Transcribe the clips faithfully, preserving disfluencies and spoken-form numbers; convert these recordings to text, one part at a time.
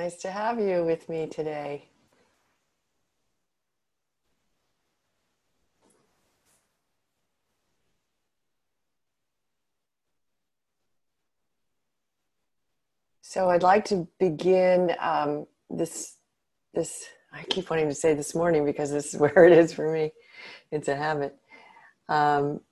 nice to have you with me today. So I'd like to begin um, this, this, I keep wanting to say this morning because this is where it is for me. It's a habit. Um,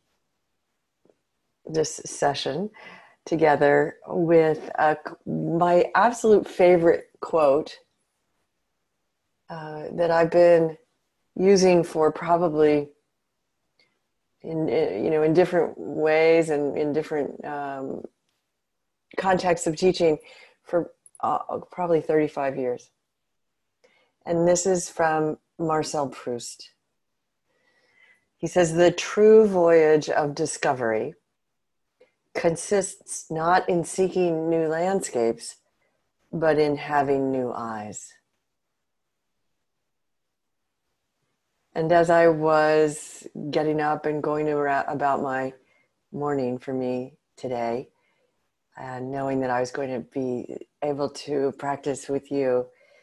this session together with uh, my absolute favorite quote uh, that I've been using for probably in, in you know in different ways and in different um, contexts of teaching for uh, probably thirty-five years. And this is from Marcel Proust. He says, "The true voyage of discovery consists not in seeking new landscapes, but in having new eyes." And as I was getting up and going to about my morning for me today, and knowing that I was going to be able to practice with you,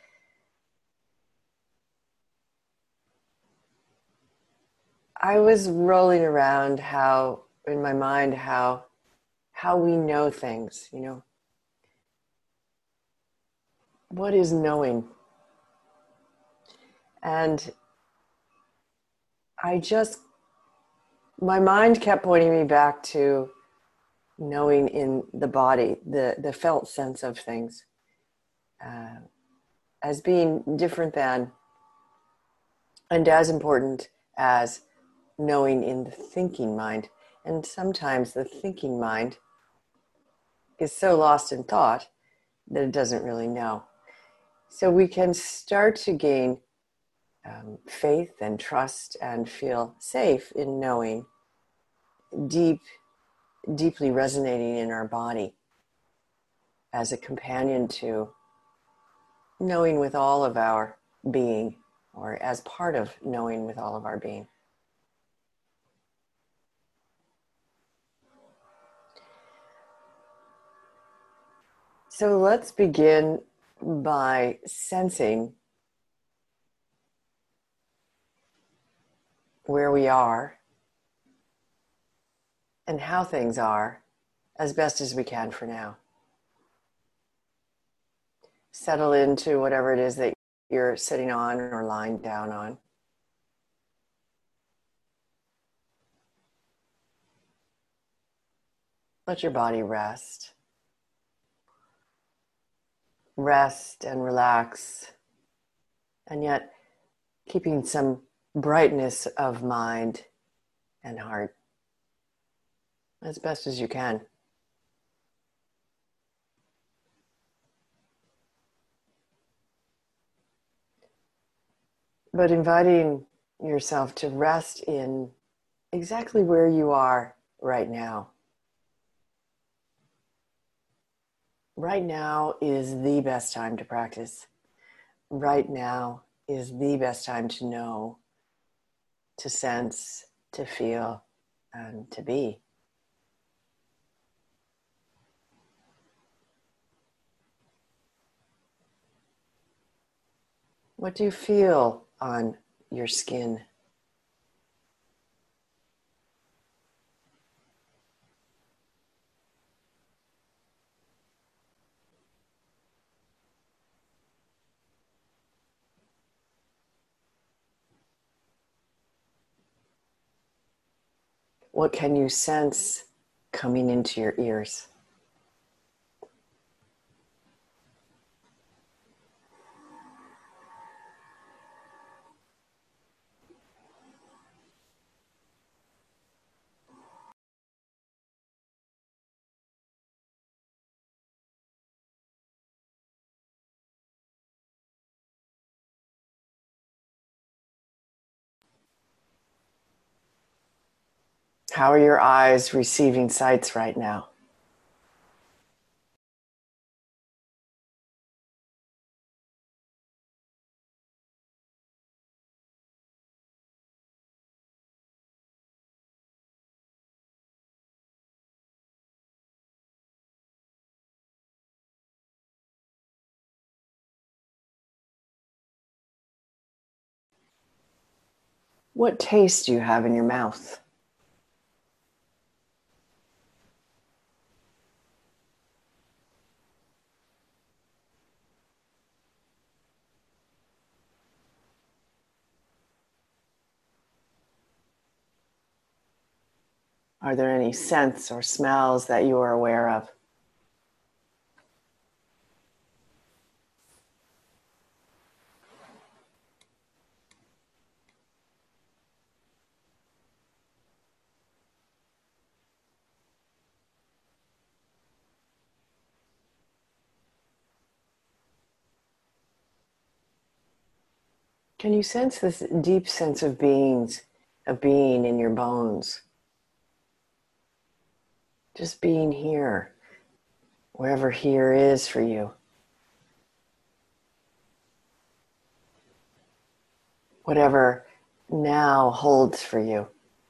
I was rolling around how, in my mind, how how we know things, you know. What is knowing? And I just, my mind kept pointing me back to knowing in the body, the, the felt sense of things, uh, as being different than and as important as knowing in the thinking mind. And sometimes the thinking mind is so lost in thought that it doesn't really know. So we can start to gain um, faith and trust and feel safe in knowing, deep, deeply resonating in our body as a companion to knowing with all of our being, or as part of knowing with all of our being. So let's begin by sensing where we are and how things are as best as we can for now. Settle into whatever it is that you're sitting on or lying down on. Let your body rest. Rest and relax, and yet keeping some brightness of mind and heart as best as you can. But inviting yourself to rest in exactly where you are right now. Right now is the best time to practice. Right now is the best time to know, to sense, to feel, and to be. What do you feel on your skin? What can you sense coming into your ears? How are your eyes receiving sights right now? What taste do you have in your mouth? Are there any scents or smells that you are aware of? Can you sense this deep sense of beings, of being in your bones? Just being here, wherever here is for you. Whatever now holds for you.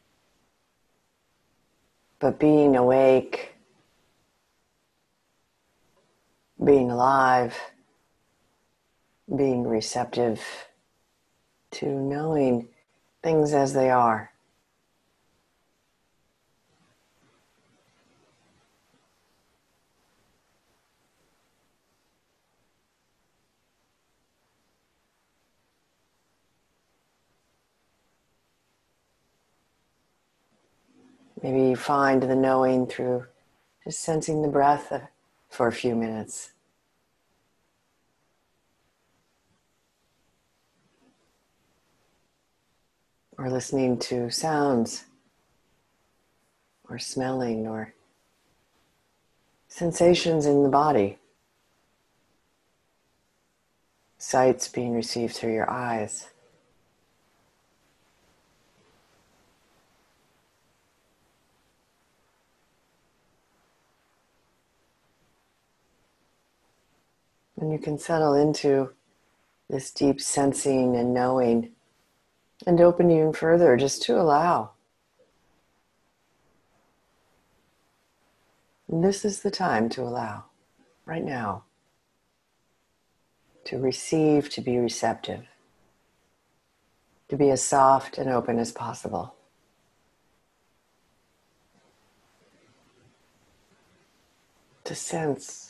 But being awake, being alive, being receptive to knowing things as they are. Maybe you find the knowing through just sensing the breath for a few minutes. Or listening to sounds, or smelling, or sensations in the body. Sights being received through your eyes. And you can settle into this deep sensing and knowing, and open even further just to allow. And this is the time to allow, right now, to receive, to be receptive, to be as soft and open as possible. To sense.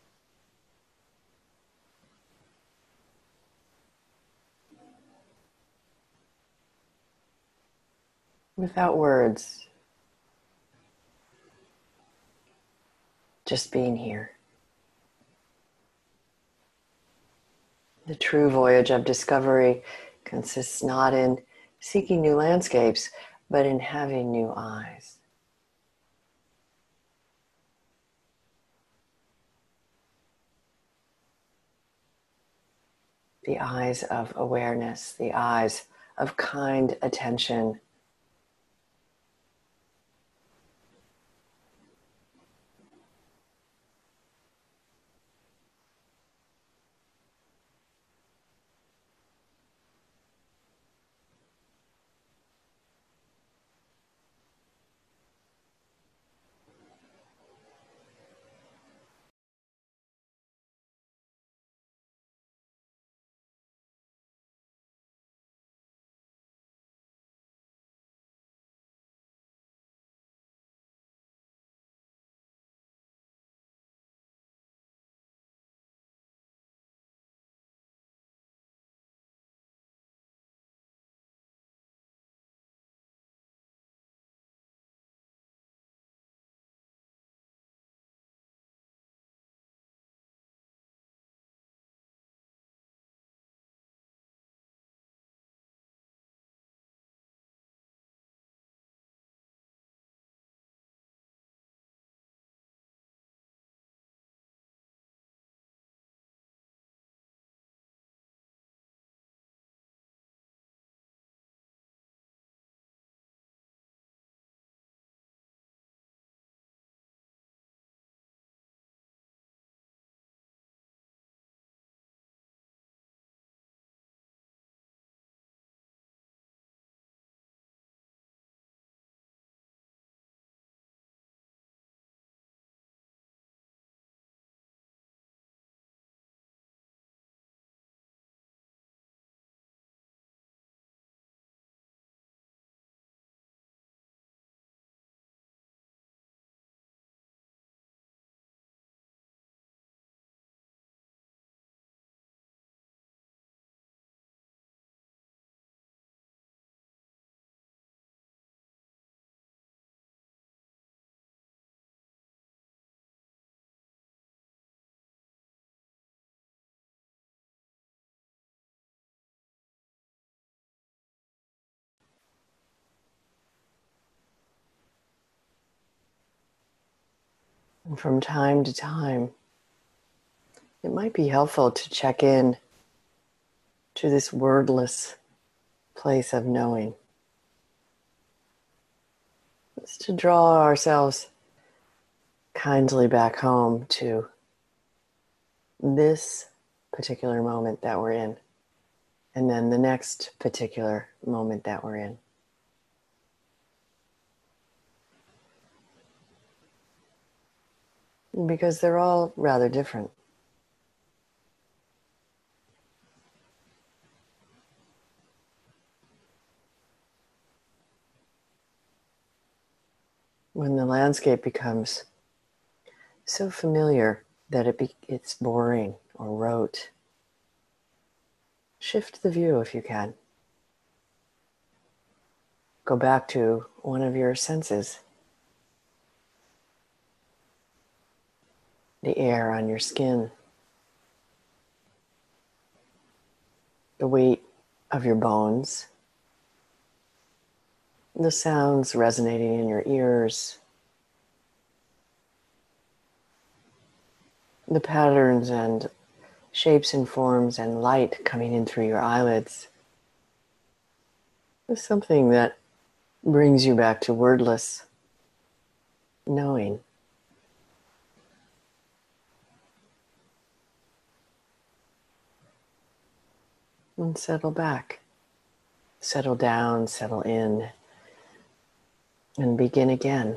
Without words. Just being here. The true voyage of discovery consists not in seeking new landscapes, but in having new eyes. The eyes of awareness, the eyes of kind attention. And from time to time, it might be helpful to check in to this wordless place of knowing. It's to draw ourselves kindly back home to this particular moment that we're in, and then the next particular moment that we're in. Because they're all rather different. When the landscape becomes so familiar that it be, it's boring or rote, shift the view if you can. Go back to one of your senses. The air on your skin. The weight of your bones. The sounds resonating in your ears. The patterns and shapes and forms and light coming in through your eyelids. It's something that brings you back to wordless knowing. And settle back. Settle down, settle in, and begin again.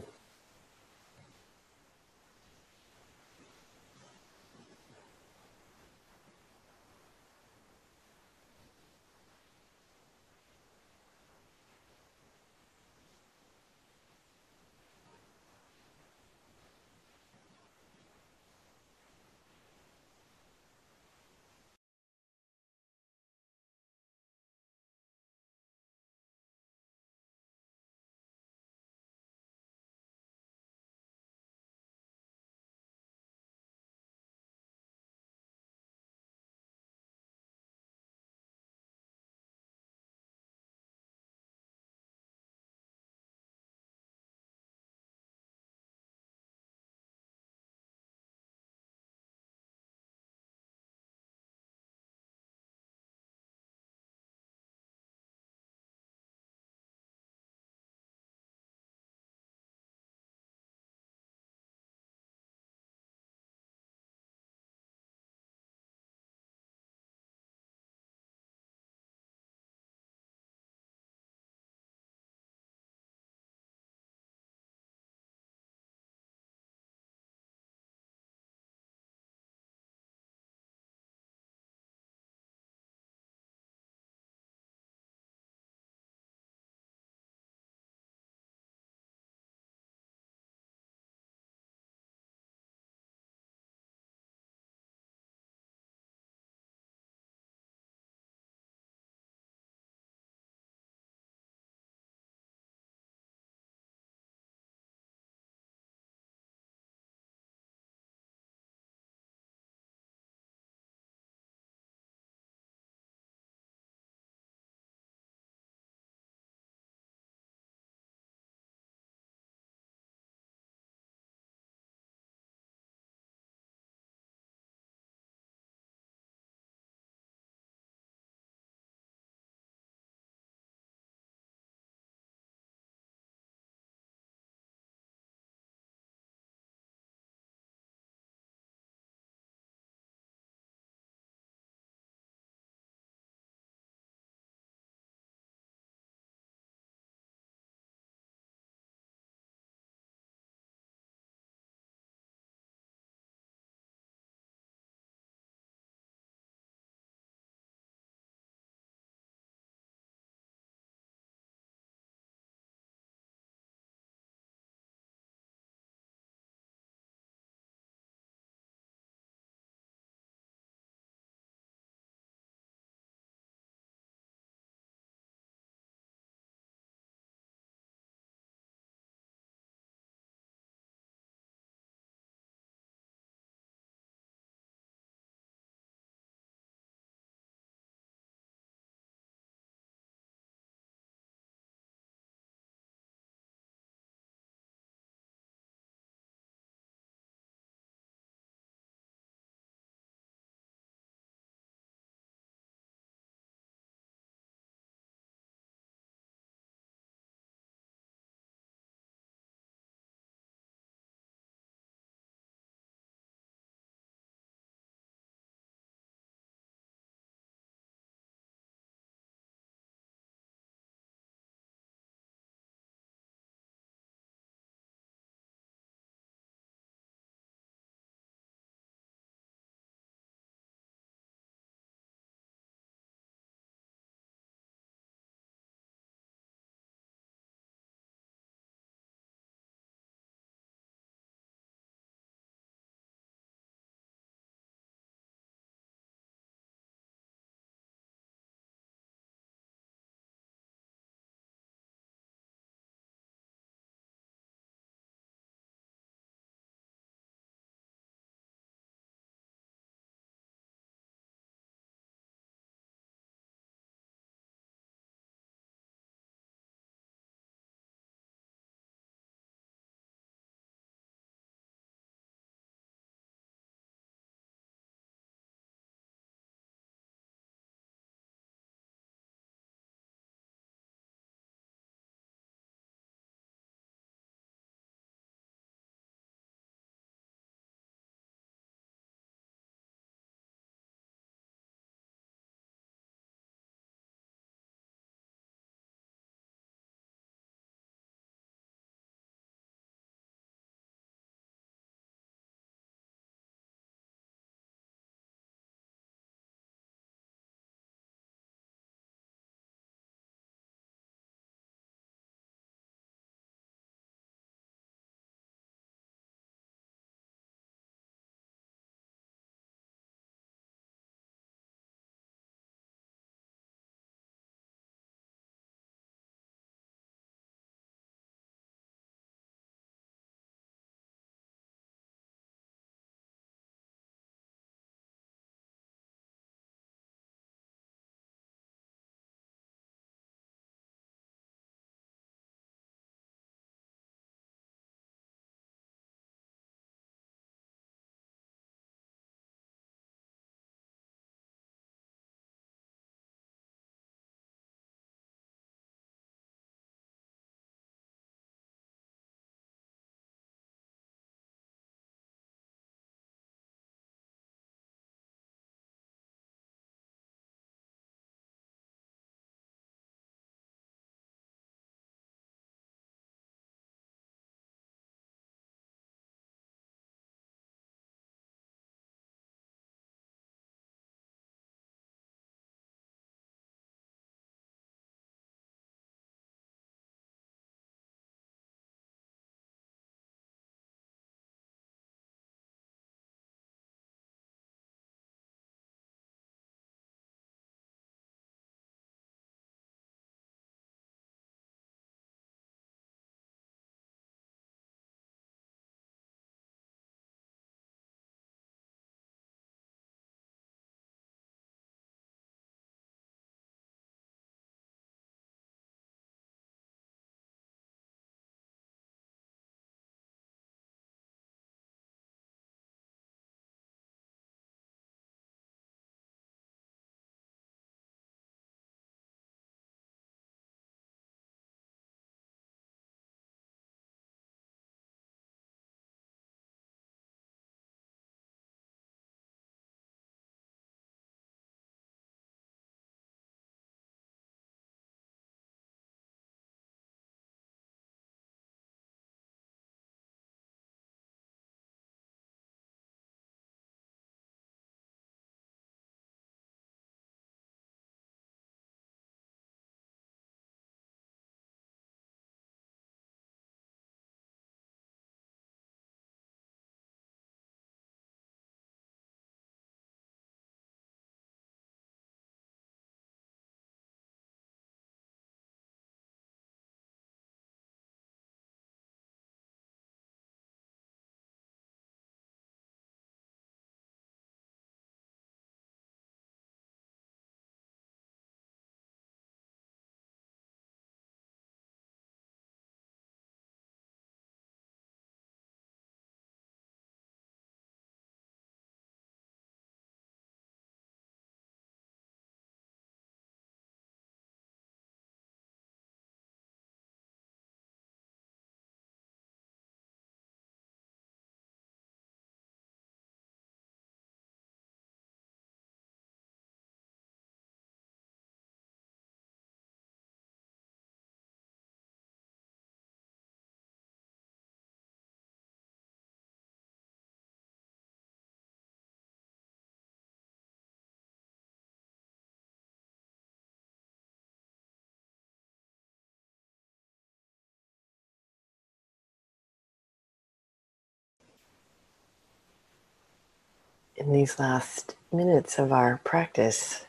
in these last minutes of our practice,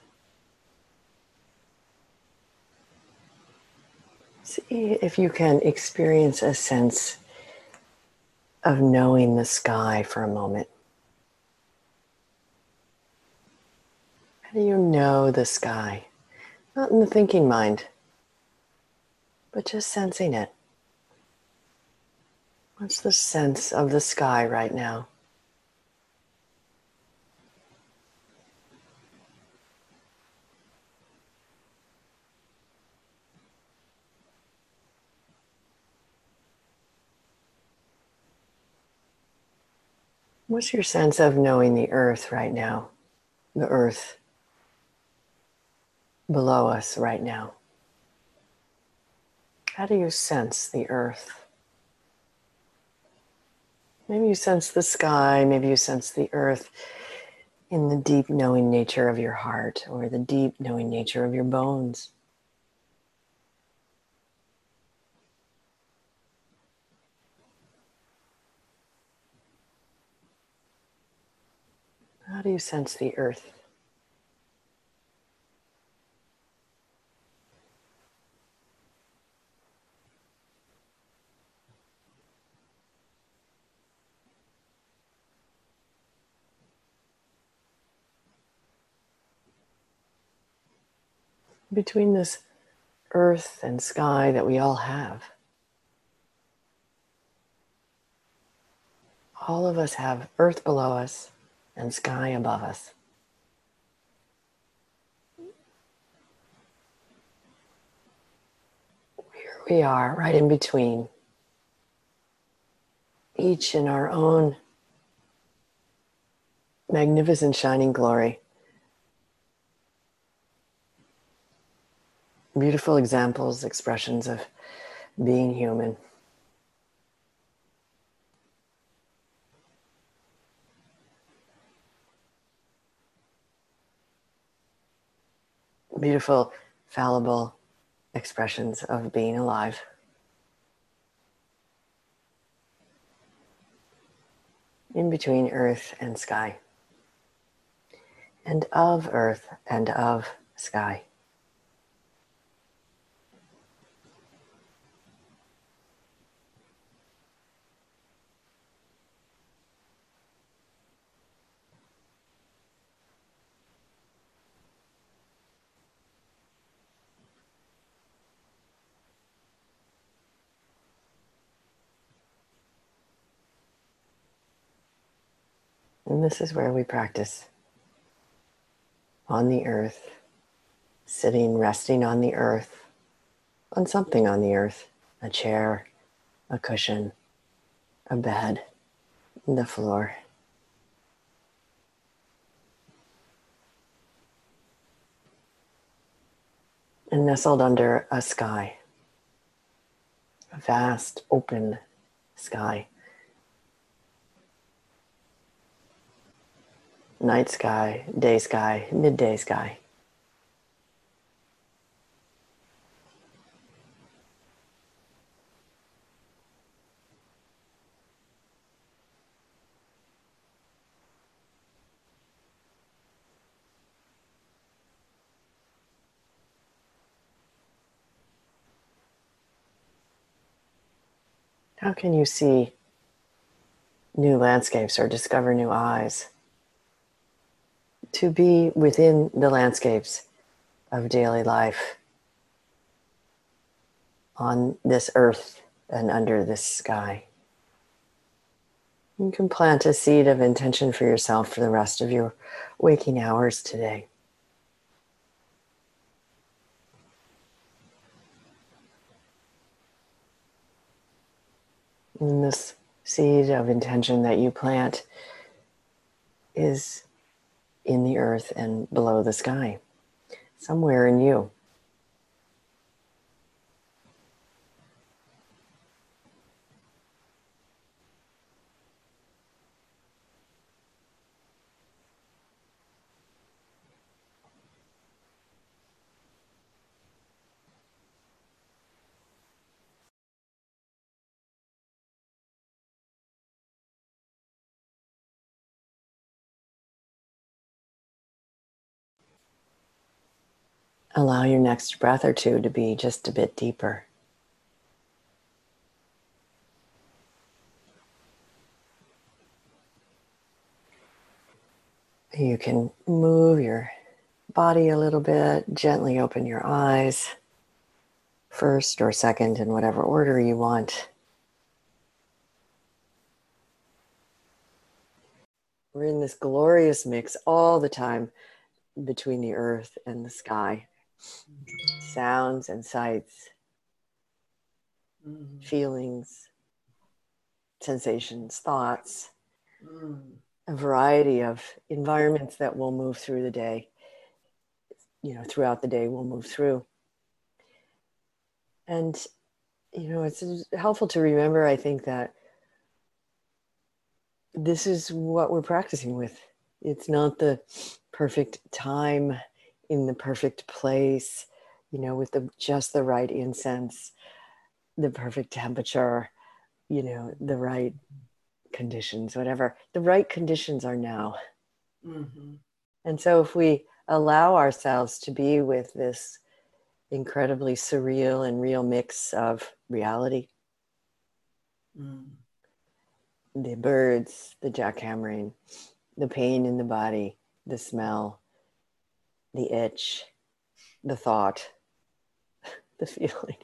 see if you can experience a sense of knowing the sky for a moment. How do you know the sky? Not in the thinking mind, but just sensing it. What's the sense of the sky right now? What's your sense of knowing the earth right now? The earth below us right now. How do you sense the earth? Maybe you sense the sky, maybe you sense the earth in the deep knowing nature of your heart or the deep knowing nature of your bones. How do you sense the earth? Between this earth and sky that we all have, all of us have earth below us and sky above us. Here we are, right in between, each in our own magnificent shining glory. Beautiful examples, expressions of being human. Beautiful, fallible expressions of being alive. In between earth and sky. And of earth and of sky. And this is where we practice. On the earth, sitting, resting on the earth, on something on the earth, a chair, a cushion, a bed, the floor. And nestled under a sky, a vast open sky. Night sky, day sky, midday sky. How can you see new landscapes or discover new eyes? To be within the landscapes of daily life on this earth and under this sky. You can plant a seed of intention for yourself for the rest of your waking hours today. And this seed of intention that you plant is in the earth and below the sky, somewhere in you. Allow your next breath or two to be just a bit deeper. You can move your body a little bit, gently open your eyes, first or second, in whatever order you want. We're in this glorious mix all the time between the earth and the sky. Sounds and sights, mm. feelings, sensations, thoughts, mm. a variety of environments that we'll move through the day. You know, throughout the day we'll move through. And, you know, it's helpful to remember, I think, that this is what we're practicing with. It's not the perfect time in the perfect place, you know, with the just the right incense, the perfect temperature, you know, the right conditions, whatever. The right conditions are now. Mm-hmm. And so if we allow ourselves to be with this incredibly surreal and real mix of reality, mm. the birds, the jackhammering, the pain in the body, the smell, the itch, the thought, the feeling.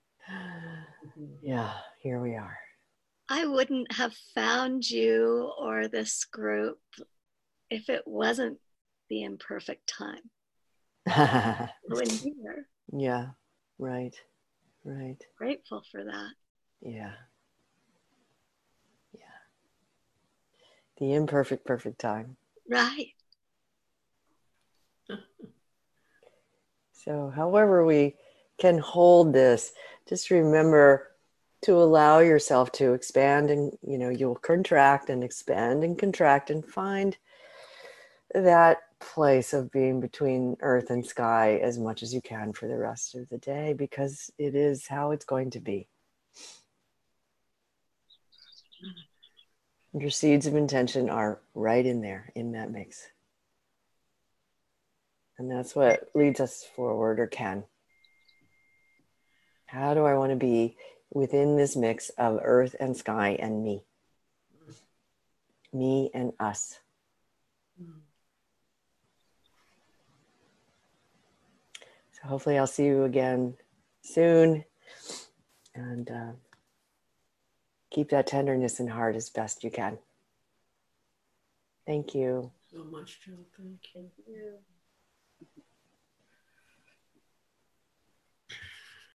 Yeah, here we are. I wouldn't have found you or this group if it wasn't the imperfect time. When here. Yeah, right, right. Grateful for that. Yeah. Yeah. The imperfect, perfect time. Right. So however we can hold this, just remember to allow yourself to expand, and, you know, you'll contract and expand and contract and find that place of being between earth and sky as much as you can for the rest of the day, because it is how it's going to be. Your seeds of intention are right in there, in that mix. And that's what leads us forward, or can. How do I want to be within this mix of earth and sky and me? Me and us. So hopefully I'll see you again soon. And uh, keep that tenderness in heart as best you can. Thank you so much, Jill. Thank you. Thank you.